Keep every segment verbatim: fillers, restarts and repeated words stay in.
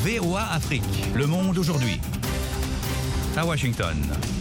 V O A Afrique, Le Monde aujourd'hui. À Washington.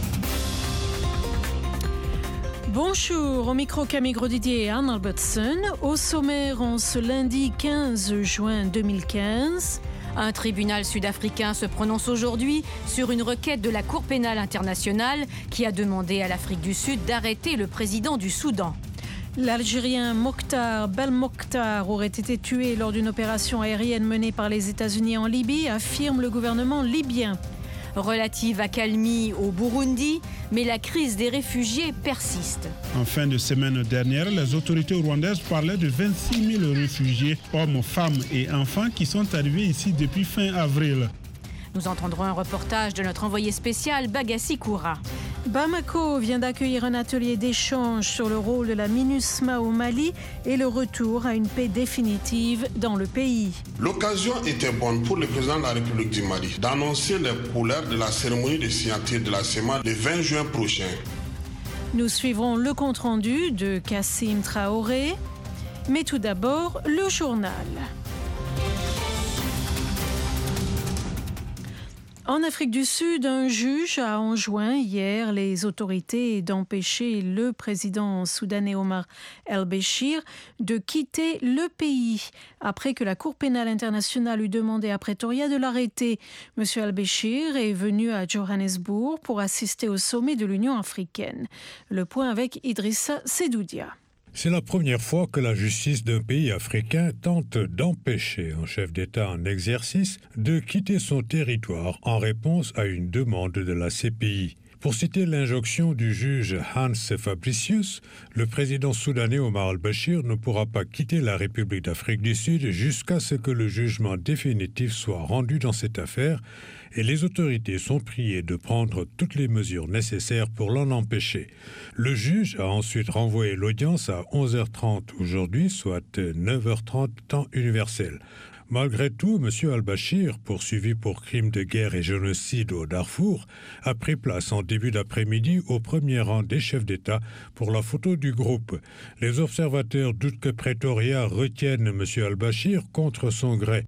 Bonjour, au micro Camille Grosdidier et Anne Albertson. Au sommaire, en ce lundi quinze juin deux mille quinze... Un tribunal sud-africain se prononce aujourd'hui sur une requête de la Cour pénale internationale qui a demandé à l'Afrique du Sud d'arrêter le président du Soudan. L'Algérien Mokhtar Belmokhtar aurait été tué lors d'une opération aérienne menée par les États-Unis en Libye, affirme le gouvernement libyen. Relative accalmie au Burundi, mais la crise des réfugiés persiste. En fin de semaine dernière, les autorités rwandaises parlaient de vingt-six mille réfugiés, hommes, femmes et enfants qui sont arrivés ici depuis fin avril. Nous entendrons un reportage de notre envoyé spécial Bagassi Koura. Bamako vient d'accueillir un atelier d'échange sur le rôle de la MINUSMA au Mali et le retour à une paix définitive dans le pays. L'occasion était bonne pour le président de la République du Mali d'annoncer les couleurs de la cérémonie de signature de la C E M A le vingt juin prochain. Nous suivrons le compte-rendu de Kassim Traoré, mais tout d'abord le journal. En Afrique du Sud, un juge a enjoint hier les autorités d'empêcher le président soudanais Omar el-Béchir de quitter le pays après que la Cour pénale internationale eut demandé à Pretoria de l'arrêter. Monsieur el-Béchir est venu à Johannesburg pour assister au sommet de l'Union africaine. Le point avec Idrissa Sedoudia. C'est la première fois que la justice d'un pays africain tente d'empêcher un chef d'État en exercice de quitter son territoire en réponse à une demande de la C P I. Pour citer l'injonction du juge Hans Fabricius, le président soudanais Omar el-Béchir ne pourra pas quitter la République d'Afrique du Sud jusqu'à ce que le jugement définitif soit rendu dans cette affaire et les autorités sont priées de prendre toutes les mesures nécessaires pour l'en empêcher. Le juge a ensuite renvoyé l'audience à onze heures trente aujourd'hui, soit neuf heures trente temps universel. Malgré tout, M. al-Béchir, poursuivi pour crimes de guerre et génocide au Darfour, a pris place en début d'après-midi au premier rang des chefs d'État pour la photo du groupe. Les observateurs doutent que Pretoria retienne M. al-Béchir contre son gré.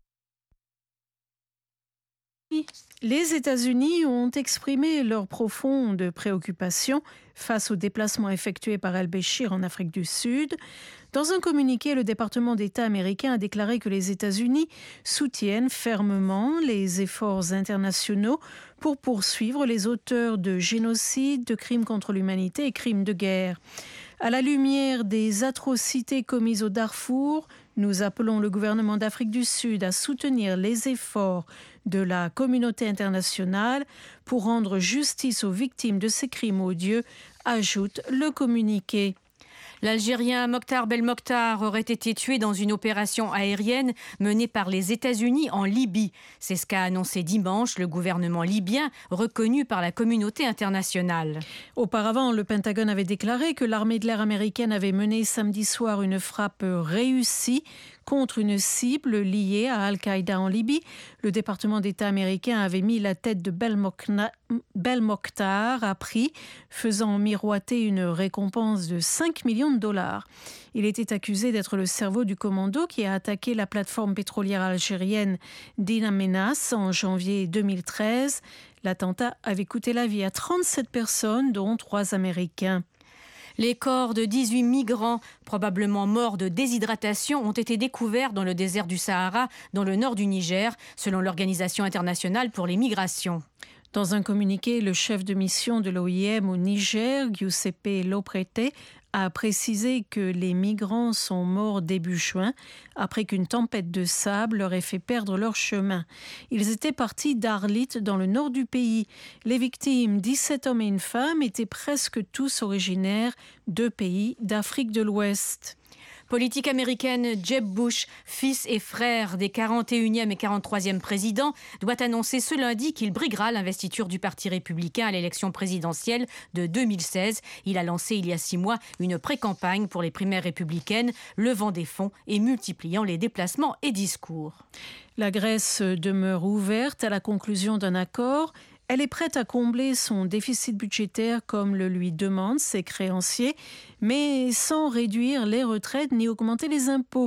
Les États-Unis ont exprimé leur profonde préoccupation face au déplacement effectué par el-Béchir en Afrique du Sud. Dans un communiqué, le département d'État américain a déclaré que les États-Unis soutiennent fermement les efforts internationaux pour poursuivre les auteurs de génocide, de crimes contre l'humanité et crimes de guerre. À la lumière des atrocités commises au Darfour, nous appelons le gouvernement d'Afrique du Sud à soutenir les efforts de la communauté internationale pour rendre justice aux victimes de ces crimes odieux, ajoute le communiqué. L'Algérien Mokhtar Belmokhtar aurait été tué dans une opération aérienne menée par les États-Unis en Libye. C'est ce qu'a annoncé dimanche le gouvernement libyen, reconnu par la communauté internationale. Auparavant, le Pentagone avait déclaré que l'armée de l'air américaine avait mené samedi soir une frappe réussie contre une cible liée à Al-Qaïda en Libye. Le département d'État américain avait mis la tête de Belmokhtar à prix, faisant miroiter une récompense de cinq millions de dollars. Il était accusé d'être le cerveau du commando qui a attaqué la plateforme pétrolière algérienne d'In Amenas en janvier deux mille treize. L'attentat avait coûté la vie à trente-sept personnes, dont trois Américains. Les corps de dix-huit migrants, probablement morts de déshydratation, ont été découverts dans le désert du Sahara, dans le nord du Niger, selon l'Organisation internationale pour les migrations. Dans un communiqué, le chef de mission de l'O I M au Niger, Giuseppe Loprete, a précisé que les migrants sont morts début juin après qu'une tempête de sable leur ait fait perdre leur chemin. Ils étaient partis d'Arlit dans le nord du pays. Les victimes, dix-sept hommes et une femme, étaient presque tous originaires de pays d'Afrique de l'Ouest. Politique américaine, Jeb Bush, fils et frère des quarante et unième et quarante-troisième présidents, doit annoncer ce lundi qu'il briguera l'investiture du Parti républicain à l'élection présidentielle de deux mille seize. Il a lancé il y a six mois une pré-campagne pour les primaires républicaines, levant des fonds et multipliant les déplacements et discours. La Grèce demeure ouverte à la conclusion d'un accord. Elle est prête à combler son déficit budgétaire comme le lui demandent ses créanciers, mais sans réduire les retraites ni augmenter les impôts.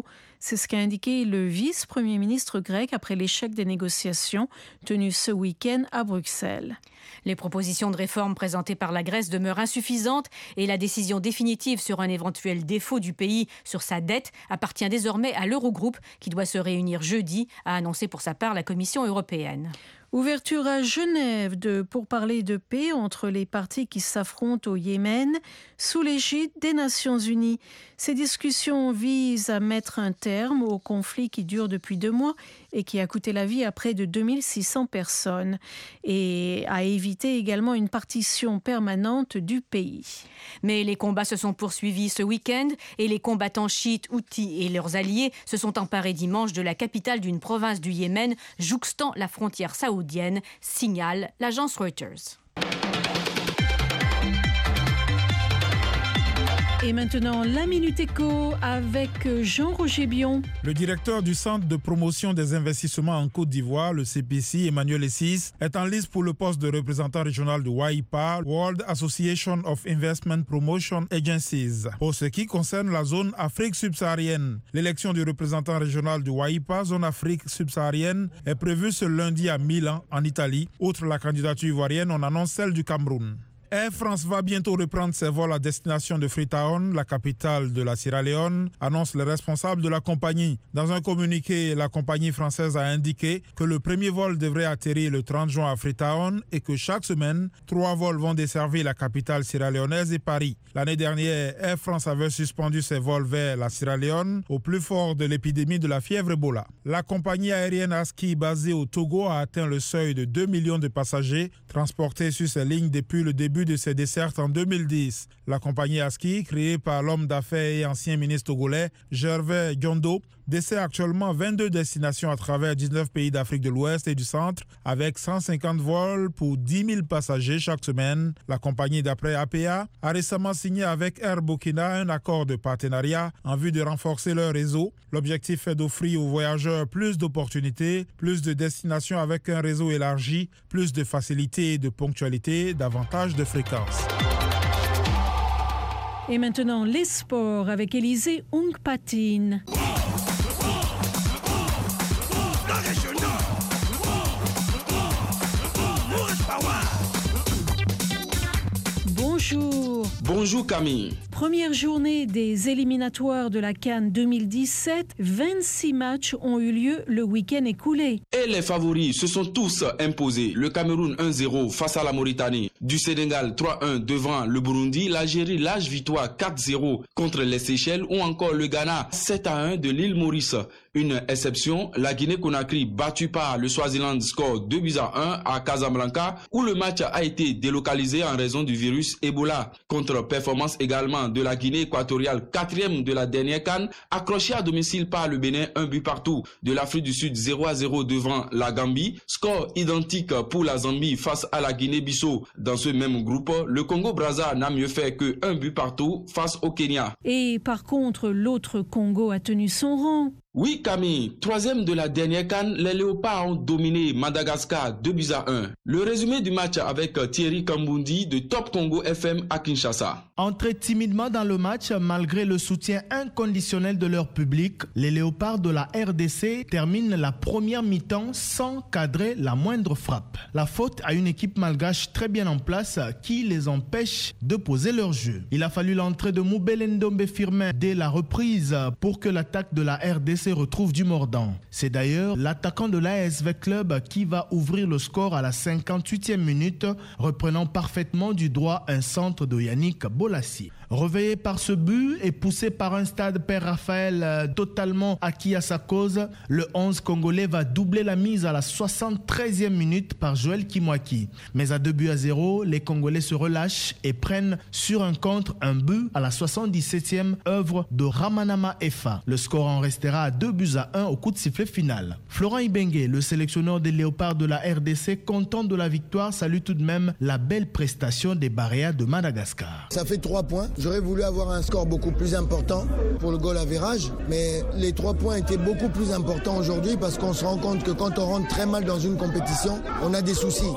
C'est ce qu'a indiqué le vice-premier ministre grec après l'échec des négociations tenues ce week-end à Bruxelles. Les propositions de réforme présentées par la Grèce demeurent insuffisantes et la décision définitive sur un éventuel défaut du pays sur sa dette appartient désormais à l'Eurogroupe qui doit se réunir jeudi, a annoncé pour sa part la Commission européenne. Ouverture à Genève de pourparlers de paix entre les parties qui s'affrontent au Yémen sous l'égide des Nations Unies. Ces discussions visent à mettre un terme au conflit qui dure depuis deux mois et qui a coûté la vie à près de deux mille six cents personnes et à éviter également une partition permanente du pays. Mais les combats se sont poursuivis ce week-end et les combattants chiites Houthis et leurs alliés se sont emparés dimanche de la capitale d'une province du Yémen jouxtant la frontière saoudienne, signale l'agence Reuters. Et maintenant, la Minute Éco avec Jean-Roger Bion. Le directeur du Centre de promotion des investissements en Côte d'Ivoire, le C P C, Emmanuel Essis, est en liste pour le poste de représentant régional de W I P A, World Association of Investment Promotion Agencies, pour ce qui concerne la zone Afrique subsaharienne. L'élection du représentant régional du W I P A, zone Afrique subsaharienne, est prévue ce lundi à Milan, en Italie. Outre la candidature ivoirienne, on annonce celle du Cameroun. Air France va bientôt reprendre ses vols à destination de Freetown, la capitale de la Sierra Leone, annonce le responsable de la compagnie. Dans un communiqué, la compagnie française a indiqué que le premier vol devrait atterrir le trente juin à Freetown et que chaque semaine, trois vols vont desservir la capitale sierra-léonaise et Paris. L'année dernière, Air France avait suspendu ses vols vers la Sierra Leone au plus fort de l'épidémie de la fièvre Ebola. La compagnie aérienne Aski, basée au Togo, a atteint le seuil de deux millions de passagers transportés sur ses lignes depuis le début de ses dessertes en deux mille dix. La compagnie Aski, créée par l'homme d'affaires et ancien ministre togolais Gervais Giondo, dessert actuellement vingt-deux destinations à travers dix-neuf pays d'Afrique de l'Ouest et du Centre, avec cent cinquante vols pour dix mille passagers chaque semaine. La compagnie, d'après A P A, a récemment signé avec Air Burkina un accord de partenariat en vue de renforcer leur réseau. L'objectif est d'offrir aux voyageurs plus d'opportunités, plus de destinations avec un réseau élargi, plus de facilité et de ponctualité, davantage de fréquences. Et maintenant, les sports avec Élisée Ungpatin. Bonjour. Bonjour Camille. Première journée des éliminatoires de la CAN deux mille dix-sept, vingt-six matchs ont eu lieu le week-end écoulé. Et les favoris se sont tous imposés. Le Cameroun un zéro face à la Mauritanie, du Sénégal trois un devant le Burundi, l'Algérie large victoire quatre zéro contre les Seychelles ou encore le Ghana sept à un de l'île Maurice. Une exception, la Guinée-Conakry battue par le Swaziland score deux buts à un à Casablanca où le match a été délocalisé en raison du virus Ebola. Contre-performance également de la Guinée équatoriale, quatrième de la dernière CAN, accrochée à domicile par le Bénin, un but partout. De l'Afrique du Sud, zéro à zéro devant la Gambie. Score identique pour la Zambie face à la Guinée-Bissau. Dans ce même groupe, le Congo-Brazza n'a mieux fait que un but partout face au Kenya. Et par contre, l'autre Congo a tenu son rang. Oui Camille, troisième de la dernière CAN, les Léopards ont dominé Madagascar deux buts à un. Le résumé du match avec Thierry Kambundi de Top Congo F M à Kinshasa. Entrés timidement dans le match, malgré le soutien inconditionnel de leur public, les Léopards de la R D C terminent la première mi-temps sans cadrer la moindre frappe. La faute à une équipe malgache très bien en place qui les empêche de poser leur jeu. Il a fallu l'entrée de Moubele Ndombe Firmin dès la reprise pour que l'attaque de la R D C retrouve du mordant. C'est d'ailleurs l'attaquant de l'A S V Club qui va ouvrir le score à la cinquante-huitième minute, reprenant parfaitement du droit un centre de Yannick Bolassi. Réveillé par ce but et poussé par un stade Père Raphaël totalement acquis à sa cause, le onze congolais va doubler la mise à la soixante-treizième minute par Joël Kimwaki. Mais à deux buts à zéro, les Congolais se relâchent et prennent sur un contre un but à la soixante-dix-septième, œuvre de Ramanama Efa. Le score en restera à deux buts à un au coup de sifflet final. Florent Ibenge, le sélectionneur des Léopards de la R D C, content de la victoire, salue tout de même la belle prestation des Baréas de Madagascar. Ça fait trois points. J'aurais voulu avoir un score beaucoup plus important pour le goal average, mais les trois points étaient beaucoup plus importants aujourd'hui parce qu'on se rend compte que quand on rentre très mal dans une compétition, on a des soucis.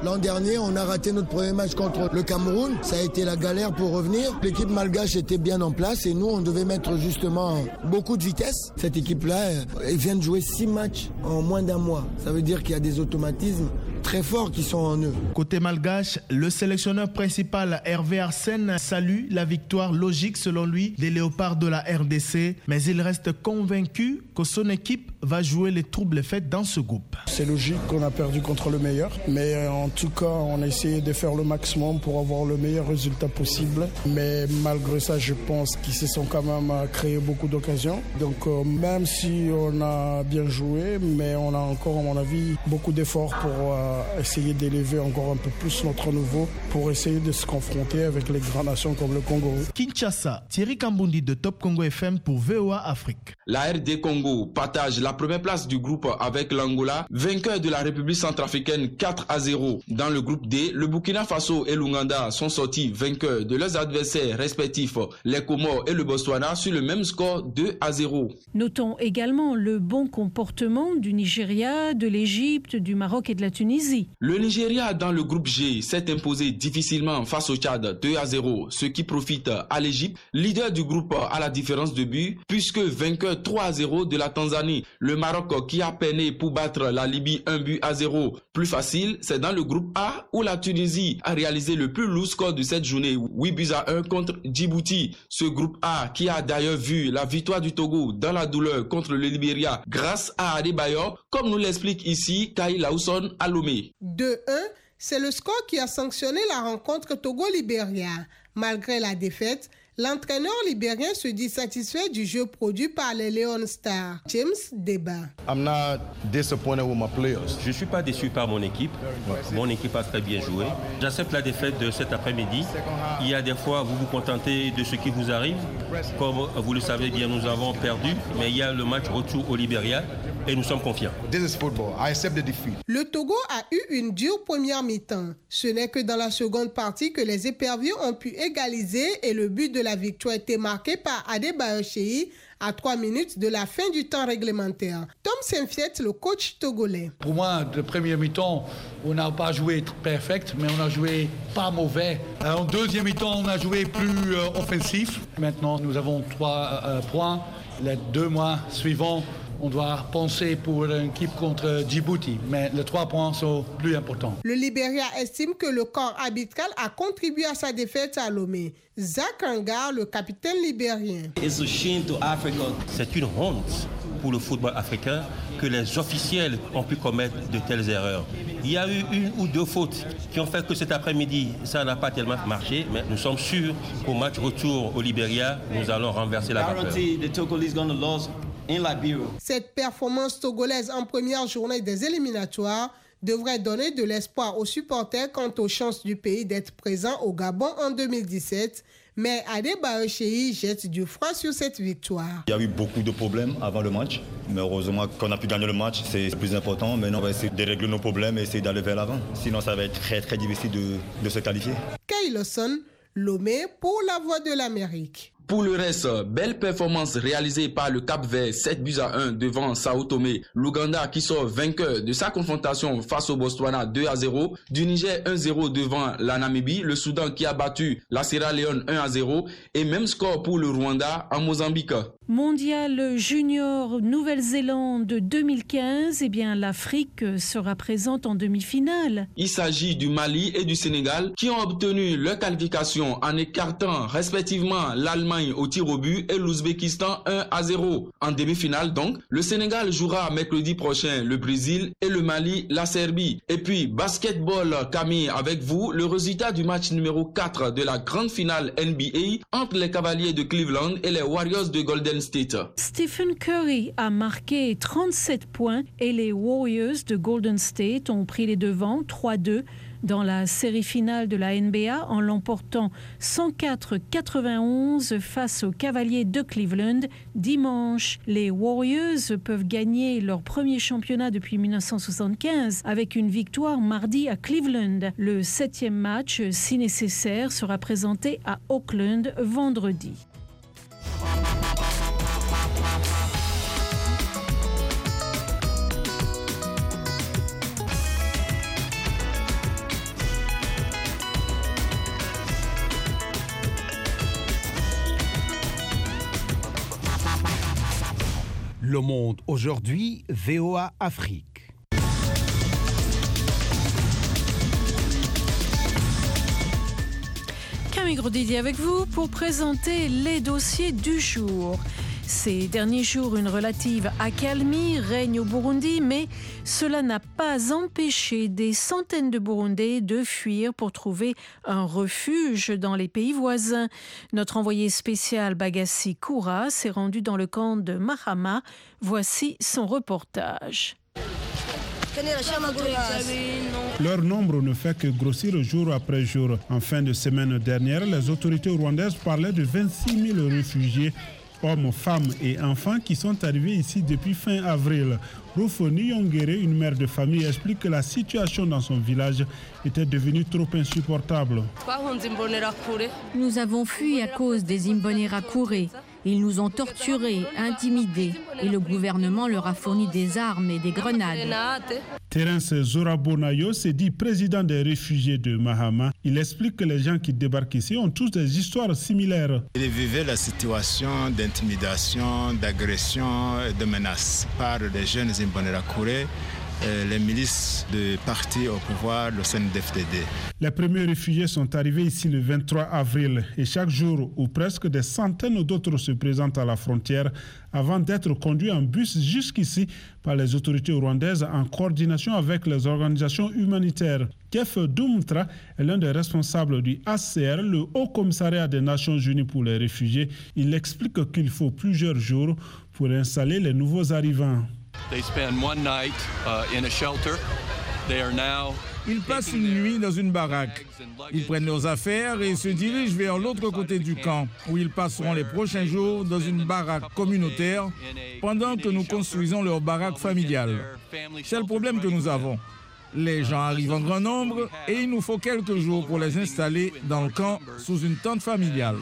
L'an dernier, on a raté notre premier match contre le Cameroun. Ça a été la galère pour revenir. L'équipe malgache était bien en place et nous, on devait mettre justement beaucoup de vitesse. Cette équipe-là, elle vient de jouer six matchs en moins d'un mois. Ça veut dire qu'il y a des automatismes très forts qui sont en eux. Côté malgache, le sélectionneur principal Hervé Arsène salue la victoire logique selon lui des Léopards de la R D C, mais il reste convaincu que son équipe va jouer les troubles faits dans ce groupe. C'est logique qu'on a perdu contre le meilleur, mais en tout cas on a essayé de faire le maximum pour avoir le meilleur résultat possible, mais malgré ça je pense qu'ils se sont quand même créé beaucoup d'occasions, donc euh, même si on a bien joué, mais on a encore à mon avis beaucoup d'efforts pour euh, essayer d'élever encore un peu plus notre niveau pour essayer de se confronter avec les grandes nations comme le Congo. Kinshasa, Thierry Kambundi de Top Congo F M pour V O A Afrique. La R D Congo partage la première place du groupe avec l'Angola, vainqueur de la République centrafricaine quatre à zéro. Dans le groupe D, le Burkina Faso et l'Ouganda sont sortis vainqueurs de leurs adversaires respectifs, les Comores et le Botswana, sur le même score deux à zéro. Notons également le bon comportement du Nigeria, de l'Égypte, du Maroc et de la Tunisie. Le Nigeria dans le groupe G s'est imposé difficilement face au Tchad deux à zéro, ce qui profite à l'Égypte, leader du groupe à la différence de but, puisque vainqueur trois à zéro de la Tanzanie. Le Maroc qui a peiné pour battre la Libye un but à zéro. Plus facile, c'est dans le groupe A où la Tunisie a réalisé le plus lourd score de cette journée, huit buts à un contre Djibouti. Ce groupe A qui a d'ailleurs vu la victoire du Togo dans la douleur contre le Libéria grâce à Adebayor, comme nous l'explique ici Kai Lawson Alomé. deux un, c'est le score qui a sanctionné la rencontre Togo-Libéria. Malgré la défaite, l'entraîneur libérien se dit satisfait du jeu produit par les Leon Stars. James Deba. I'm not disappointed with my players. Je ne suis pas déçu par mon équipe. Mon équipe a très bien joué. J'accepte la défaite de cet après-midi. Il y a des fois, vous vous contentez de ce qui vous arrive. Comme vous le savez bien, nous avons perdu. Mais il y a le match retour au Libéria. Et nous sommes confiants. This is football. I accept the defeat. Le Togo a eu une dure première mi-temps. Ce n'est que dans la seconde partie que les éperviers ont pu égaliser et le but de la victoire a été marqué par Adebayor Cheyi à trois minutes de la fin du temps réglementaire. Tom Saint-Fiet, le coach togolais. Pour moi, de première mi-temps, on n'a pas joué perfect, mais on a joué pas mauvais. En deuxième mi-temps, on a joué plus euh, offensif. Maintenant, nous avons trois euh, points. Les deux mois suivants, on doit penser pour une équipe contre Djibouti, mais les trois points sont plus importants. Le Libéria estime que le corps arbitral a contribué à sa défaite à Lomé. Zach Angar, le capitaine libérien. C'est une honte pour le football africain que les officiels ont pu commettre de telles erreurs. Il y a eu une ou deux fautes qui ont fait que cet après-midi, ça n'a pas tellement marché, mais nous sommes sûrs qu'au match retour au Libéria, nous allons renverser la vapeur. Cette performance togolaise en première journée des éliminatoires devrait donner de l'espoir aux supporters quant aux chances du pays d'être présent au Gabon en deux mille dix-sept. Mais Adebayor Cheyi jette du froid sur cette victoire. Il y a eu beaucoup de problèmes avant le match, mais heureusement qu'on a pu gagner le match, c'est le plus important. Maintenant, on va essayer de régler nos problèmes et essayer d'aller vers l'avant. Sinon, ça va être très très difficile de, de se qualifier. Kay Lawson, Lomé pour la Voix de l'Amérique. Pour le reste, belle performance réalisée par le Cap-Vert, sept buts à un devant Sao Tomé. L'Ouganda qui sort vainqueur de sa confrontation face au Botswana deux à zéro. Du Niger un zéro devant la Namibie. Le Soudan qui a battu la Sierra Leone un à zéro. Et même score pour le Rwanda en Mozambique. Mondial Junior Nouvelle-Zélande deux mille quinze, eh bien l'Afrique sera présente en demi-finale. Il s'agit du Mali et du Sénégal qui ont obtenu leur qualification en écartant respectivement l'Allemagne au tir au but et l'Ouzbékistan un à zéro. En demi-finale donc, le Sénégal jouera mercredi prochain le Brésil et le Mali la Serbie. Et puis basketball, Camille, avec vous, le résultat du match numéro quatre de la grande finale N B A entre les Cavaliers de Cleveland et les Warriors de Golden State. Stephen Curry a marqué trente-sept points et les Warriors de Golden State ont pris les devants trois deux dans la série finale de la N B A en l'emportant cent quatre à quatre-vingt-onze face aux Cavaliers de Cleveland dimanche. Les Warriors peuvent gagner leur premier championnat depuis mille neuf cent soixante-quinze avec une victoire mardi à Cleveland. Le septième match, si nécessaire, sera présenté à Auckland vendredi. Le Monde aujourd'hui, V O A Afrique. Camille Grosdidier avec vous pour présenter les dossiers du jour. Ces derniers jours, une relative accalmie règne au Burundi, mais cela n'a pas empêché des centaines de Burundais de fuir pour trouver un refuge dans les pays voisins. Notre envoyé spécial Bagassi Koura s'est rendu dans le camp de Mahama. Voici son reportage. Leur nombre ne fait que grossir jour après jour. En fin de semaine dernière, les autorités rwandaises parlaient de vingt-six mille réfugiés, hommes, femmes et enfants qui sont arrivés ici depuis fin avril. Rufoni Yongere, une mère de famille, explique que la situation dans son village était devenue trop insupportable. Nous avons fui à cause des Imbonerakure. Ils nous ont torturés, intimidés et le gouvernement leur a fourni des armes et des grenades. Terence Zorabonayo s'est dit président des réfugiés de Mahama. Il explique que les gens qui débarquent ici ont tous des histoires similaires. Ils vivaient la situation d'intimidation, d'agression et de menaces par les jeunes Imbonerakure, les milices de partis au pouvoir, le C N D F D D. Les premiers réfugiés sont arrivés ici le vingt-trois avril et chaque jour ou presque des centaines d'autres se présentent à la frontière avant d'être conduits en bus jusqu'ici par les autorités rwandaises en coordination avec les organisations humanitaires. Kef Dumtra est l'un des responsables du H C R, le Haut Commissariat des Nations Unies pour les réfugiés. Il explique qu'il faut plusieurs jours pour installer les nouveaux arrivants. Ils passent une nuit dans une baraque. Ils prennent leurs affaires et se dirigent vers l'autre côté du camp, où ils passeront les prochains jours dans une baraque communautaire, pendant que nous construisons leur baraque familiale. C'est le problème que nous avons. Les gens arrivent en grand nombre et il nous faut quelques jours pour les installer dans le camp sous une tente familiale.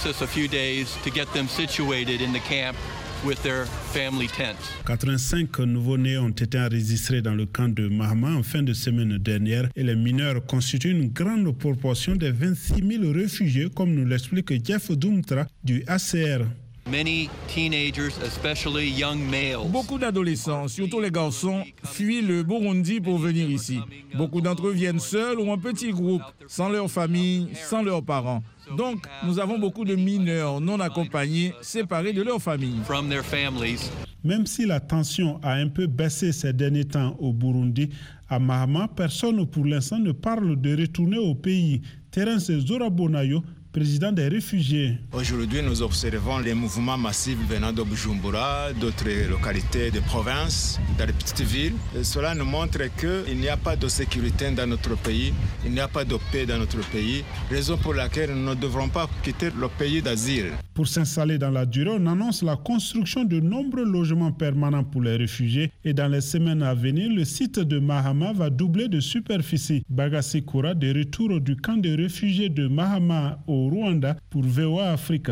quatre-vingt-cinq nouveaux-nés ont été enregistrés dans le camp de Mahama en fin de semaine dernière et les mineurs constituent une grande proportion des vingt-six mille réfugiés, comme nous l'explique Jeff Dumtra du H C R. Beaucoup d'adolescents, surtout les garçons, fuient le Burundi pour venir ici. Beaucoup d'entre eux viennent seuls ou en petits groupes, sans leur famille, sans leurs parents. Donc, nous avons beaucoup de mineurs non accompagnés, séparés de leur famille. Même si la tension a un peu baissé ces derniers temps au Burundi, à Mahama, personne pour l'instant ne parle de retourner au pays. Terence Zorabonayo, président des réfugiés. Aujourd'hui, nous observons les mouvements massifs venant de Bujumbura, d'autres localités de province, dans les petites villes. Et cela nous montre qu'il n'y a pas de sécurité dans notre pays, il n'y a pas de paix dans notre pays, raison pour laquelle nous ne devrons pas quitter le pays d'asile. Pour s'installer dans la durée, on annonce la construction de nombreux logements permanents pour les réfugiés et dans les semaines à venir, le site de Mahama va doubler de superficie. Bagassi Koura, de retour du camp de réfugiés de Mahama au Rwanda pour V O A Afrique.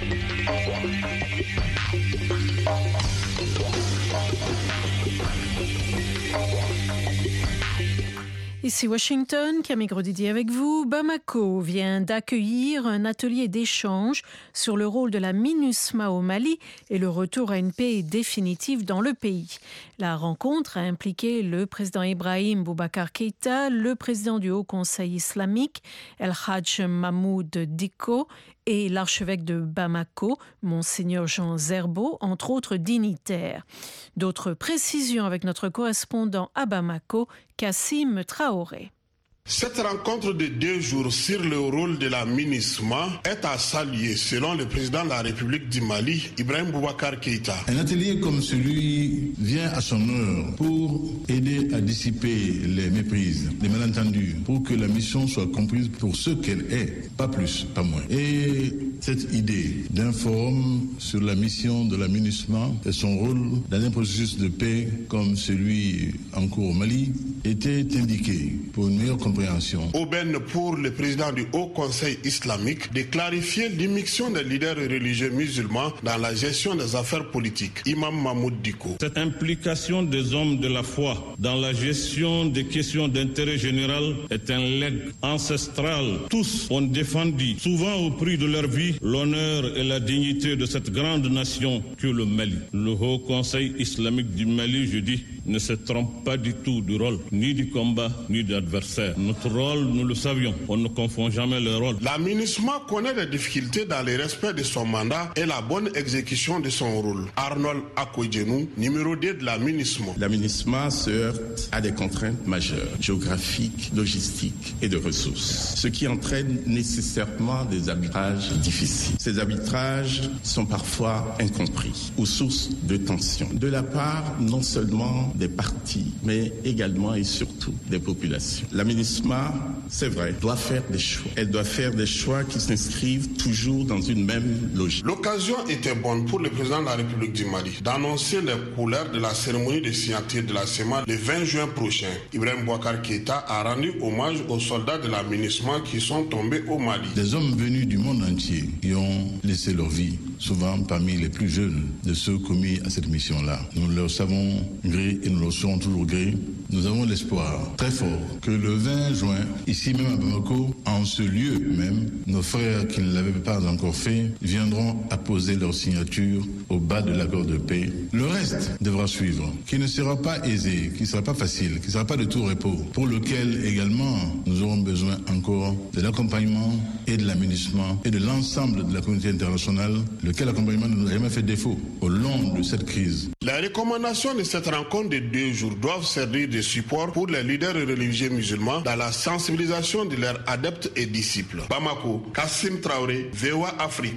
Ici Washington, Camille Grosdidier avec vous. Bamako vient d'accueillir un atelier d'échange sur le rôle de la MINUSMA au Mali et le retour à une paix définitive dans le pays. La rencontre a impliqué le président Ibrahim Boubacar Keïta, le président du Haut Conseil islamique, El Hadj Mahmoud Dicko, et l'archevêque de Bamako, Monseigneur Jean Zerbo, entre autres dignitaires. D'autres précisions avec notre correspondant à Bamako, Kassim Traoré. Cette rencontre de deux jours sur le rôle de la MINUSMA est à saluer selon le président de la République du Mali, Ibrahim Boubacar Keïta. Un atelier comme celui vient à son heure pour aider à dissiper les méprises, les malentendus, pour que la mission soit comprise pour ce qu'elle est, pas plus, pas moins. Et cette idée d'un forum sur la mission de la MINUSMA et son rôle dans un processus de paix comme celui en cours au Mali était indiquée pour une meilleure compréhension. Aubaine pour le président du Haut Conseil islamique de clarifier l'immixtion des leaders religieux musulmans dans la gestion des affaires politiques. Imam Mahmoud Dicko. Cette implication des hommes de la foi dans la gestion des questions d'intérêt général est un legs ancestral. Tous ont défendu, souvent au prix de leur vie, aussi l'honneur et la dignité de cette grande nation que le Mali. Le Haut Conseil islamique du Mali, je dis, ne se trompe pas du tout du rôle, ni du combat, ni de l'adversaire. Notre rôle, nous le savions, on ne confond jamais le rôle. La MINUSMA connaît des difficultés dans le respect de son mandat et la bonne exécution de son rôle. Arnold Akoudjenou, numéro deux de la MINUSMA. La MINUSMA se heurte à des contraintes majeures, géographiques, logistiques et de ressources, ce qui entraîne nécessairement des arbitrages difficiles. Ces arbitrages sont parfois incompris ou source de tensions de la part non seulement des partis, mais également et surtout des populations. La MINUSMA, c'est vrai, doit faire des choix. Elle doit faire des choix qui s'inscrivent toujours dans une même logique. L'occasion était bonne pour le président de la République du Mali d'annoncer les couleurs de la cérémonie de signature de la C E M A le vingt juin prochain. Ibrahim Boubacar Keïta a rendu hommage aux soldats de la MINUSMA qui sont tombés au Mali. Des hommes venus du monde entier qui ont laissé leur vie, souvent parmi les plus jeunes de ceux commis à cette mission-là. Nous leur savons gré et nous leur serons toujours gré. Nous avons l'espoir très fort que le vingt juin, ici même à Bamako, en ce lieu même, nos frères qui ne l'avaient pas encore fait viendront apposer leur signature au bas de l'accord de paix. Le reste devra suivre, qui ne sera pas aisé, qui ne sera pas facile, qui ne sera pas de tout repos, pour lequel également nous aurons besoin encore de l'accompagnement et de l'aménagement et de l'ensemble de la communauté internationale, lequel accompagnement ne nous a jamais fait défaut au long de cette crise. Les recommandations de cette rencontre de deux jours doivent servir de support pour les leaders religieux musulmans dans la sensibilisation de leurs adeptes et disciples. Bamako, Kassim Traoré, V O A Afrique.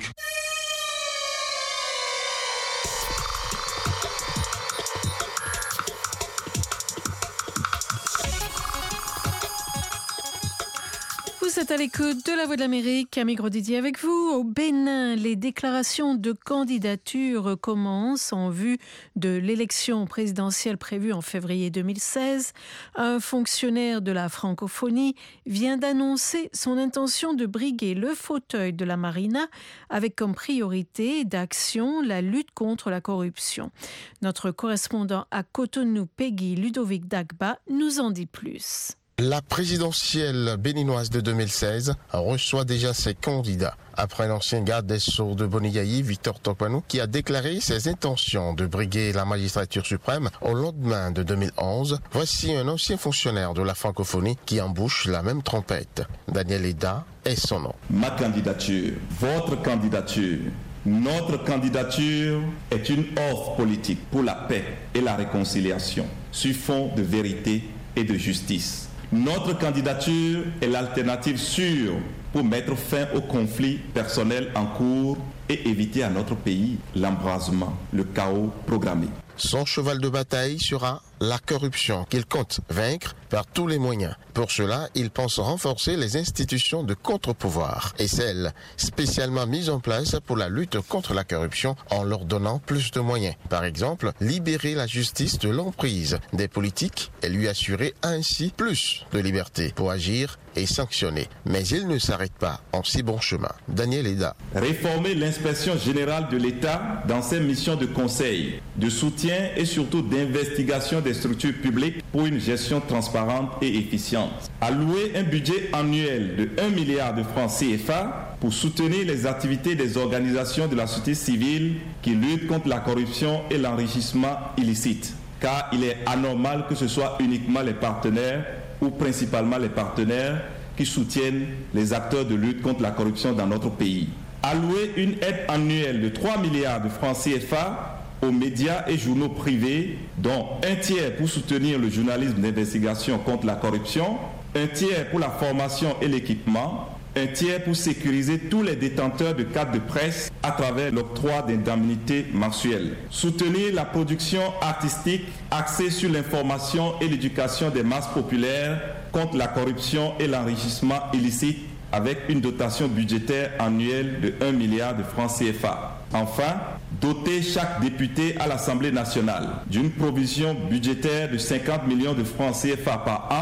Vous êtes à l'écoute de La Voix de l'Amérique. Camille Grosdidier avec vous. Au Bénin, les déclarations de candidature commencent en vue de l'élection présidentielle prévue en février deux mille seize. Un fonctionnaire de la francophonie vient d'annoncer son intention de briguer le fauteuil de la Marina avec comme priorité d'action la lutte contre la corruption. Notre correspondant à Cotonou, Peggy Ludovic Dagba, nous en dit plus. La présidentielle béninoise de deux mille seize reçoit déjà ses candidats. Après l'ancien garde des Sceaux de Bonigaï, Victor Tokpanou, qui a déclaré ses intentions de briguer la magistrature suprême au lendemain de deux mille onze, voici un ancien fonctionnaire de la francophonie qui embouche la même trompette. Daniel Eda est son nom. Ma candidature, votre candidature, notre candidature est une offre politique pour la paix et la réconciliation, sur fond de vérité et de justice. Notre candidature est l'alternative sûre pour mettre fin aux conflits personnels en cours et éviter à notre pays l'embrasement, le chaos programmé. Son cheval de bataille sera la corruption qu'il compte vaincre par tous les moyens. Pour cela, il pense renforcer les institutions de contre-pouvoir et celles spécialement mises en place pour la lutte contre la corruption en leur donnant plus de moyens. Par exemple, libérer la justice de l'emprise des politiques et lui assurer ainsi plus de liberté pour agir et sanctionner. Mais il ne s'arrête pas en si bon chemin. Daniel Eda. Réformer l'inspection générale de l'État dans ses missions de conseil, de soutien et surtout d'investigation des structures publiques pour une gestion transparente et efficiente. Allouer un budget annuel de un milliard de francs C F A pour soutenir les activités des organisations de la société civile qui luttent contre la corruption et l'enrichissement illicite. Car il est anormal que ce soit uniquement les partenaires ou principalement les partenaires qui soutiennent les acteurs de lutte contre la corruption dans notre pays. Allouer une aide annuelle de trois milliards de francs C F A aux médias et journaux privés, dont un tiers pour soutenir le journalisme d'investigation contre la corruption, un tiers pour la formation et l'équipement, un tiers pour sécuriser tous les détenteurs de cartes de presse à travers l'octroi d'indemnités mensuelles. Soutenir la production artistique axée sur l'information et l'éducation des masses populaires contre la corruption et l'enrichissement illicite avec une dotation budgétaire annuelle de un milliard de francs C F A. Enfin, doter chaque député à l'Assemblée nationale d'une provision budgétaire de cinquante millions de francs C F A par an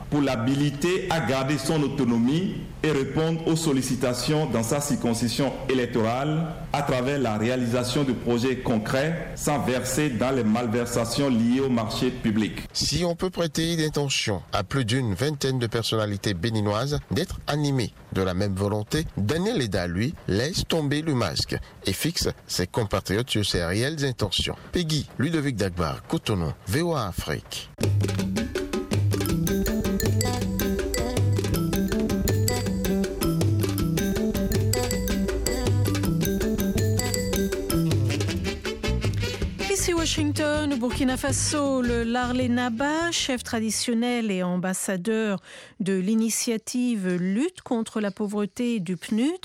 pour l'habiliter à garder son autonomie et répondre aux sollicitations dans sa circonscription électorale à travers la réalisation de projets concrets sans verser dans les malversations liées au marché public. Si on peut prêter l'intention à plus d'une vingtaine de personnalités béninoises d'être animées de la même volonté, Daniel Eda, lui, laisse tomber le masque et fixe ses compatriotes sur ses réelles intentions. Peggy, Ludovic Dagbar, Cotonou, V O A Afrique. Washington, au Burkina Faso, le Larlé Naba, chef traditionnel et ambassadeur de l'initiative Lutte contre la pauvreté du P N U D,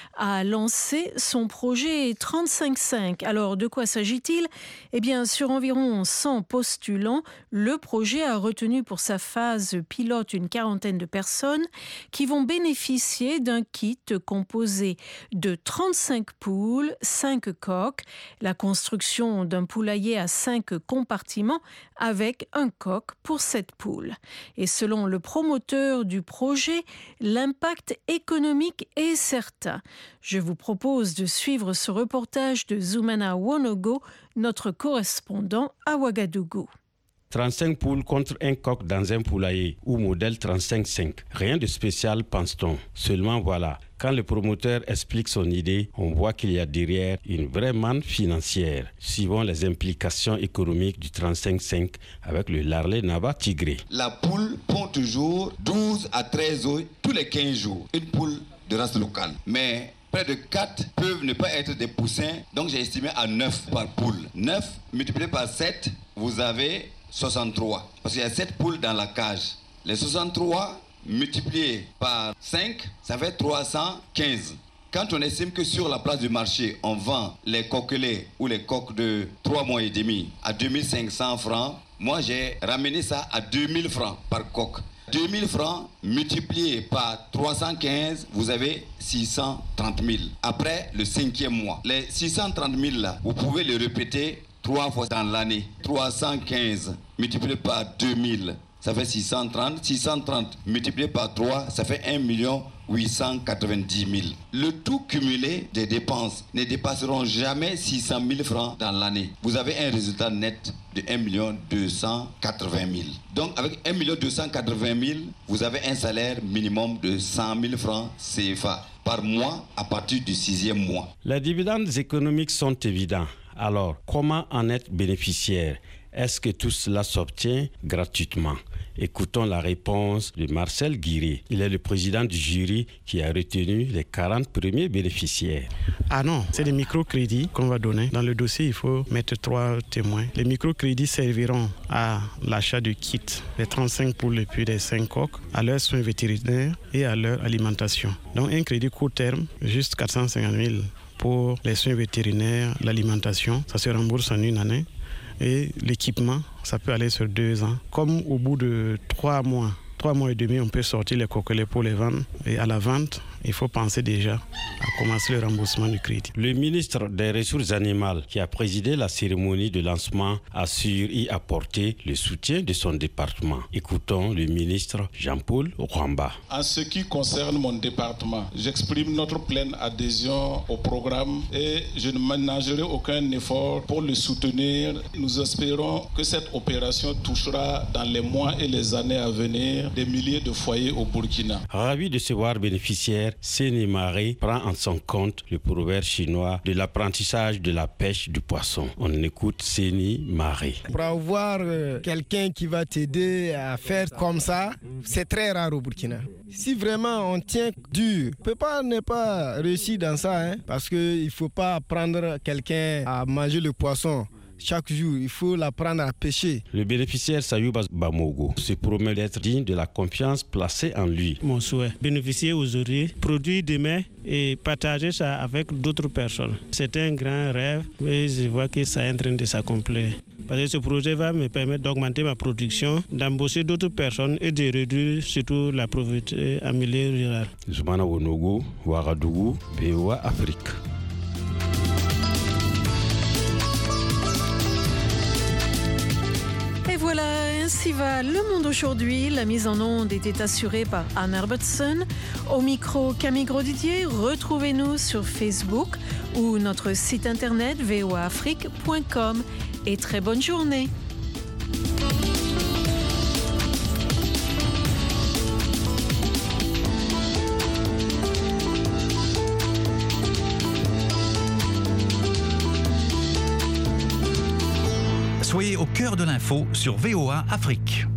a lancé son projet trente-cinq cinq. Alors, de quoi s'agit-il ? Eh bien, sur environ cent postulants, le projet a retenu pour sa phase pilote une quarantaine de personnes qui vont bénéficier d'un kit composé de trente-cinq poules, cinq coques, la construction d'un poulailler à cinq compartiments avec un coq pour sept poules. Et selon le promoteur du projet, l'impact économique est certain. Je vous propose de suivre ce reportage de Zoumana Wonogo, notre correspondant à Ouagadougou. trente-cinq poules contre un coq dans un poulailler ou modèle trente-cinq cinq. Rien de spécial, pense-t-on. Seulement voilà, quand le promoteur explique son idée, on voit qu'il y a derrière une vraie manne financière, suivant les implications économiques du trente-cinq cinq avec le Larlé Naba tigré. La poule pond toujours douze à treize œufs tous les quinze jours. Une poule de race locale. Mais près de quatre peuvent ne pas être des poussins, donc j'ai estimé à neuf par poule. neuf multiplié par sept, vous avez soixante-trois. Parce qu'il y a sept poules dans la cage. Les soixante-trois multipliés par cinq, ça fait trois cent quinze. Quand on estime que sur la place du marché, on vend les coquelets ou les coques de trois mois et demi à deux mille cinq cents francs, moi j'ai ramené ça à deux mille francs par coque. deux mille francs multipliés par trois cent quinze, vous avez six cent trente mille. Après le cinquième mois, les six cent trente mille là, vous pouvez les répéter trois fois dans l'année. trois cent quinze multiplié par deux mille, ça fait six cent trente. six cent trente multiplié par trois, ça fait un million huit cent quatre-vingt-dix mille. Le tout cumulé des dépenses ne dépasseront jamais six cent mille francs dans l'année. Vous avez un résultat net de un million deux cent quatre-vingt mille. Donc avec un million deux cent quatre-vingt mille, vous avez un salaire minimum de cent mille francs C F A par mois à partir du sixième mois. Les dividendes économiques sont évidents. Alors, comment en être bénéficiaire ? Est-ce que tout cela s'obtient gratuitement ? Écoutons la réponse de Marcel Guiré. Il est le président du jury qui a retenu les quarante premiers bénéficiaires. Ah non, c'est des microcrédits qu'on va donner. Dans le dossier, il faut mettre trois témoins. Les microcrédits serviront à l'achat de kits, les trente-cinq poules et puis les cinq coques, à leurs soins vétérinaires et à leur alimentation. Donc un crédit court terme, juste quatre cent cinquante mille pour les soins vétérinaires, l'alimentation, ça se rembourse en une année. Et l'équipement, ça peut aller sur deux ans. Comme au bout de trois mois, trois mois et demi, on peut sortir les coquelets pour les vendre. Et à la vente, il faut penser déjà à commencer le remboursement du crédit. Le ministre des Ressources animales, qui a présidé la cérémonie de lancement, assure y apporter le soutien de son département. Écoutons le ministre Jean-Paul Rwamba. En ce qui concerne mon département, j'exprime notre pleine adhésion au programme et je ne ménagerai aucun effort pour le soutenir. Nous espérons que cette opération touchera dans les mois et les années à venir des milliers de foyers au Burkina. Ravi de se voir bénéficiaire, Séni Maré prend en son compte le proverbe chinois de l'apprentissage de la pêche du poisson. On écoute Séni Maré. Pour avoir euh, quelqu'un qui va t'aider à faire comme ça, c'est très rare au Burkina. Si vraiment on tient dur, on ne peut pas ne pas réussir dans ça, hein, parce qu'il ne faut pas apprendre quelqu'un à manger le poisson. Chaque jour, il faut l'apprendre à pêcher. Le bénéficiaire Sayouba Bamogo se promet d'être digne de la confiance placée en lui. Mon souhait, bénéficier aujourd'hui, produire demain et partager ça avec d'autres personnes. C'est un grand rêve, mais je vois que ça est en train de s'accomplir. Parce que ce projet va me permettre d'augmenter ma production, d'embaucher d'autres personnes et de réduire surtout la pauvreté en milieu rural. Zoumana Wonogo, Ouagadougou, V O A Afrique. Et voilà, ainsi va Le Monde aujourd'hui. La mise en onde était assurée par Anne Herbertson. Au micro, Camille Grosdidier. Retrouvez-nous sur Facebook ou notre site internet v o a afrique point com. Et très bonne journée. Soyez au cœur de l'info sur V O A Afrique.